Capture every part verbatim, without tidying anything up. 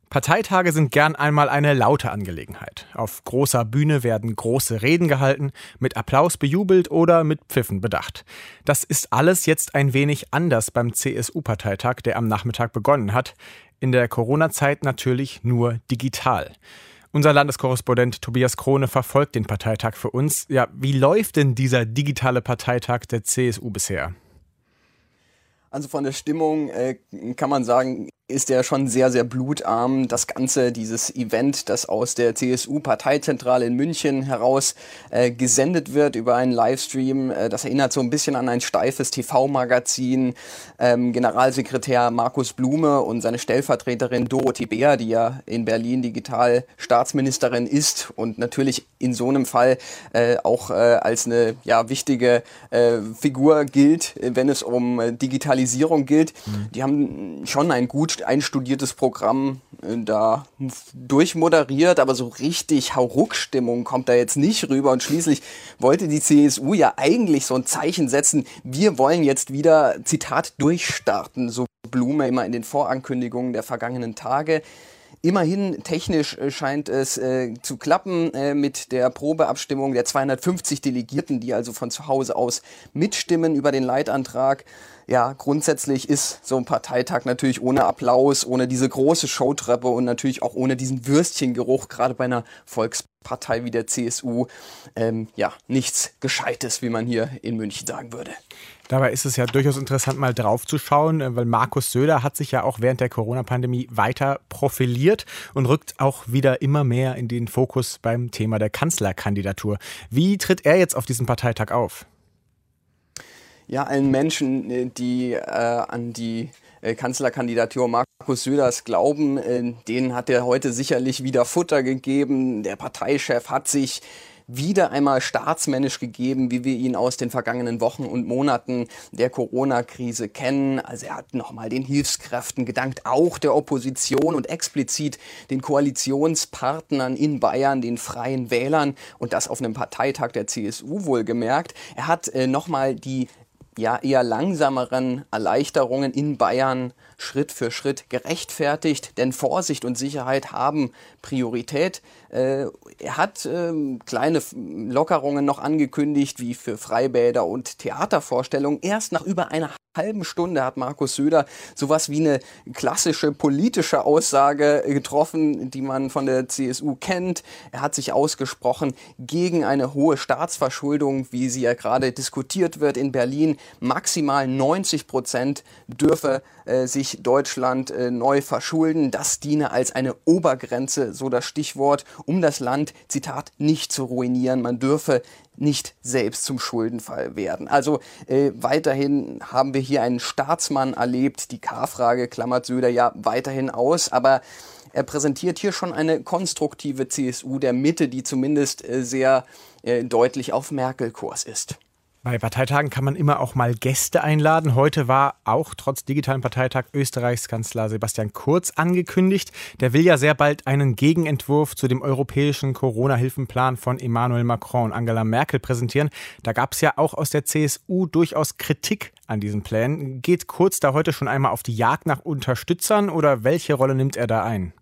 Parteitage sind gern einmal eine laute Angelegenheit. Auf großer Bühne werden große Reden gehalten, mit Applaus bejubelt oder mit Pfiffen bedacht. Das ist alles jetzt ein wenig anders beim C S U-Parteitag, der am Nachmittag begonnen hat. In der Corona-Zeit natürlich nur digital. Unser Landeskorrespondent Tobias Krone verfolgt den Parteitag für uns. Ja, wie läuft denn dieser digitale Parteitag der C S U bisher? Also von der Stimmung äh, kann man sagen, ist der schon sehr, sehr blutarm. Das Ganze, dieses Event, das aus der C S U-Parteizentrale in München heraus äh, gesendet wird über einen Livestream, äh, das erinnert so ein bisschen an ein steifes T V-Magazin. Ähm, Generalsekretär Markus Blume und seine Stellvertreterin Dorothee Beer, die ja in Berlin Digital-Staatsministerin ist und natürlich in so einem Fall äh, auch äh, als eine ja, wichtige äh, Figur gilt, wenn es um äh, Digitalisierung geht. Mhm. Die haben schon ein gut einstudiertes Programm äh, da durchmoderiert, aber so richtig Hauruck-Stimmung kommt da jetzt nicht rüber. Und schließlich wollte die C S U ja eigentlich so ein Zeichen setzen, wir wollen jetzt wieder, Zitat, durchstarten, so Blume immer in den Vorankündigungen der vergangenen Tage. Immerhin technisch äh, scheint es äh, zu klappen äh, mit der Probeabstimmung der zweihundertfünfzig Delegierten, die also von zu Hause aus mitstimmen über den Leitantrag. Ja, grundsätzlich ist so ein Parteitag natürlich ohne Applaus, ohne diese große Showtreppe und natürlich auch ohne diesen Würstchengeruch, gerade bei einer Volkspartei wie der C S U, ähm, ja, nichts Gescheites, wie man hier in München sagen würde. Dabei ist es ja durchaus interessant, mal drauf zu schauen, weil Markus Söder hat sich ja auch während der Corona-Pandemie weiter profiliert und rückt auch wieder immer mehr in den Fokus beim Thema der Kanzlerkandidatur. Wie tritt er jetzt auf diesem Parteitag auf? Ja, allen Menschen, die äh, an die äh, Kanzlerkandidatur Markus Söders glauben, äh, denen hat er heute sicherlich wieder Futter gegeben. Der Parteichef hat sich wieder einmal staatsmännisch gegeben, wie wir ihn aus den vergangenen Wochen und Monaten der Corona-Krise kennen. Also er hat nochmal den Hilfskräften gedankt, auch der Opposition und explizit den Koalitionspartnern in Bayern, den Freien Wählern und das auf einem Parteitag der C S U wohlgemerkt. Er hat äh, nochmal die ja eher langsameren Erleichterungen in Bayern Schritt für Schritt gerechtfertigt, denn Vorsicht und Sicherheit haben Priorität. Äh, er hat äh, kleine Lockerungen noch angekündigt, wie für Freibäder und Theatervorstellungen. Erst nach über einer halben Stunde hat Markus Söder sowas wie eine klassische politische Aussage getroffen, die man von der C S U kennt. Er hat sich ausgesprochen gegen eine hohe Staatsverschuldung, wie sie ja gerade diskutiert wird in Berlin. Maximal neunzig Prozent dürfe äh, sich Deutschland äh, neu verschulden. Das diene als eine Obergrenze, so das Stichwort, um das Land, Zitat, nicht zu ruinieren. Man dürfe nicht selbst zum Schuldenfall werden. Also äh, weiterhin haben wir hier einen Staatsmann erlebt. Die K-Frage klammert Söder ja weiterhin aus, aber er präsentiert hier schon eine konstruktive C S U der Mitte, die zumindest äh, sehr äh, deutlich auf Merkel-Kurs ist. Bei Parteitagen kann man immer auch mal Gäste einladen. Heute war auch trotz digitalen Parteitag Österreichs Kanzler Sebastian Kurz angekündigt. Der will ja sehr bald einen Gegenentwurf zu dem europäischen Corona-Hilfenplan von Emmanuel Macron und Angela Merkel präsentieren. Da gab es ja auch aus der C S U durchaus Kritik an diesen Plänen. Geht Kurz da heute schon einmal auf die Jagd nach Unterstützern oder welche Rolle nimmt er da ein?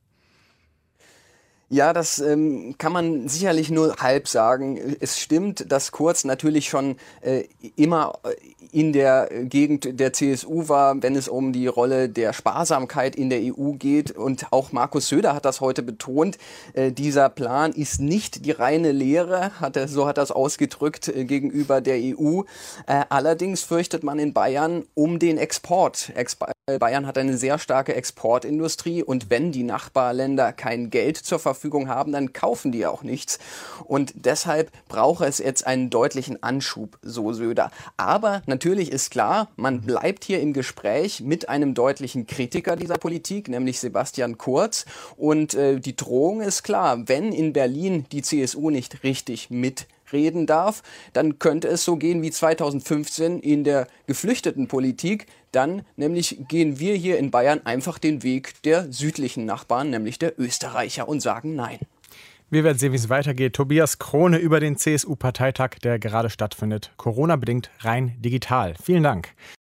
Ja, das ähm, kann man sicherlich nur halb sagen. Es stimmt, dass Kurz natürlich schon äh, immer in der Gegend der C S U war, wenn es um die Rolle der Sparsamkeit in der E U geht. Und auch Markus Söder hat das heute betont. Äh, dieser Plan ist nicht die reine Lehre, hat er, so hat er es ausgedrückt, äh, gegenüber der E U. Äh, allerdings fürchtet man in Bayern um den Export. Ex- Bayern hat eine sehr starke Exportindustrie und wenn die Nachbarländer kein Geld zur Verfügung haben, dann kaufen die auch nichts. Und deshalb brauche es jetzt einen deutlichen Anschub, so Söder. Aber natürlich ist klar, man bleibt hier im Gespräch mit einem deutlichen Kritiker dieser Politik, nämlich Sebastian Kurz. Und äh, die Drohung ist klar, wenn in Berlin die C S U nicht richtig mit reden darf, dann könnte es so gehen wie zweitausendfünfzehn in der Geflüchtetenpolitik. Dann nämlich gehen wir hier in Bayern einfach den Weg der südlichen Nachbarn, nämlich der Österreicher, und sagen Nein. Wir werden sehen, wie es weitergeht. Tobias Krone über den C S U-Parteitag, der gerade stattfindet. Corona-bedingt rein digital. Vielen Dank.